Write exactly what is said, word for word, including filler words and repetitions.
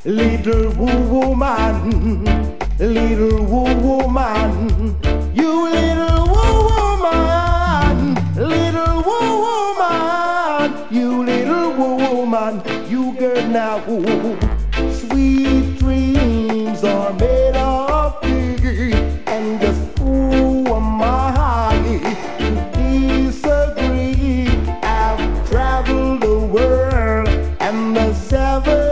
Little woman, little woman, you little woman, little woman, you little woman, you girl now. Sweet dreams are made of me, and just who am I to disagree? I've traveled the world and the seven